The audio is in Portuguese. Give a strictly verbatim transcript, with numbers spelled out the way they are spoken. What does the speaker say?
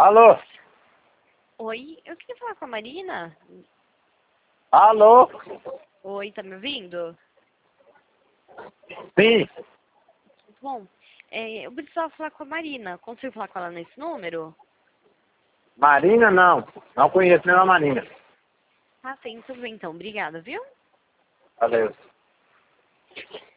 Alô? Oi, eu queria falar com a Marina. Alô? Oi, tá me ouvindo? Sim. Bom, é, eu precisava falar com a Marina. Consigo falar com ela nesse número? Marina, não. Não conheço nenhuma Marina. Ah, sim, tudo bem então. Obrigada, viu? Valeu.